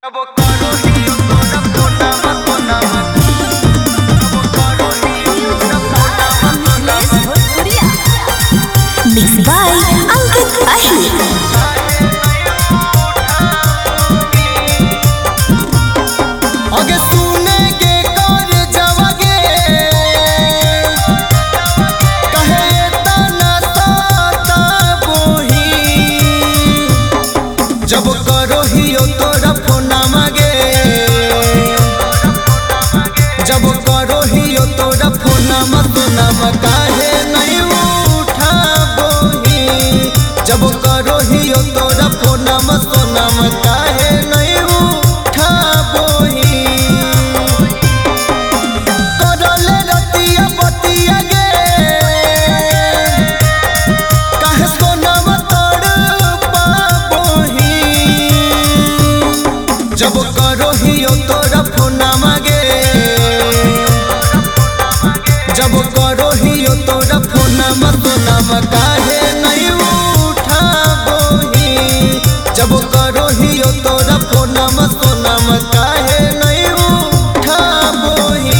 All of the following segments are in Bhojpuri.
Mixed by Ankit Ahir. आगे सुने के कर जावगे कहे तना साता बोही जब करो हियो तोरा फोना मागे जब करो हियो तोरा फोना मतना काहे नहीं उठा बोही जब करो हियो तोरा फोना मतना काहे नहीं उठा बोही जब करो हियो तोरा फोना मागे जब करो हियो तोरा फोना मतना काहे नहीं उठा बोही जब करो हियो तोरा फोना मतना काहे नहीं उठा बोही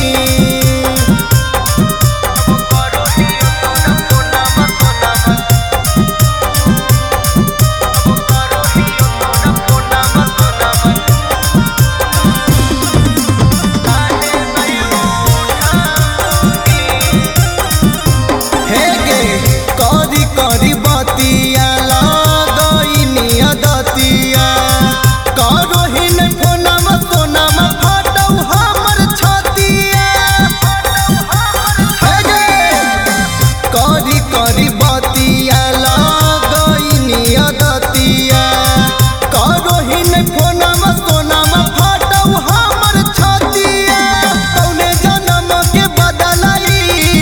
करी बतिया लगइनी अदतिया करो ही नहीं फोनमा सोनामा फाटौ हमर छतिया करी करी बतिया लगइनी अदतिया करो ही नहीं फोनमा सोनामा फाटौ हमर छतिया कौने जन्म के बदलाई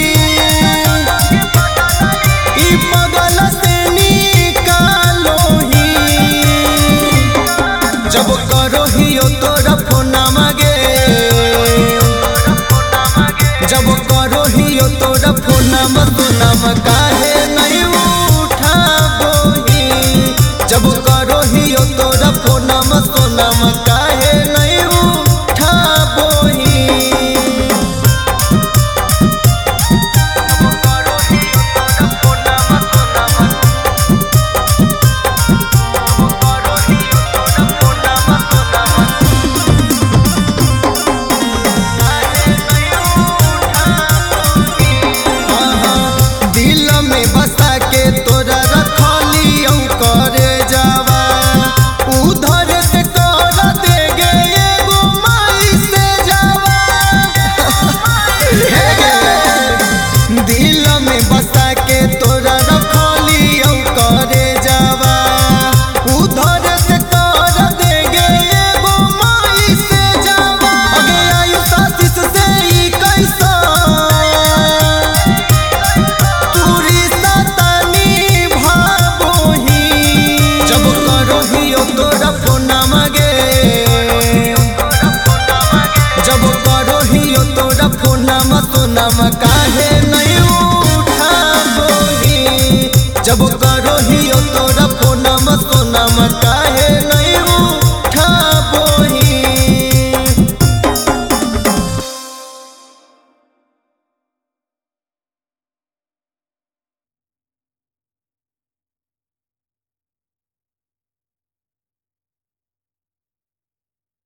जब करो हियो तोरा फोना मागे जब करो हियो तोरा फोना मतना काहे नहीं उठा बोही जब करो हियो तोरा फोना मतना काहे नहीं उठा बोही बसा के तोरा रखली करे जावा उधर से कर देगे एगो माई से जावा दिल में बसा के तोरा रखली करे जावा उधर से कर देगे एगो माई से जावा अगे आयु सासिस से ही कैसा जब करो हियो तोरा फोना मागे जब करो हियो तोरा फोना मतना काहे नहीं उठा बोही जब करो हियो तोरा फोना मतना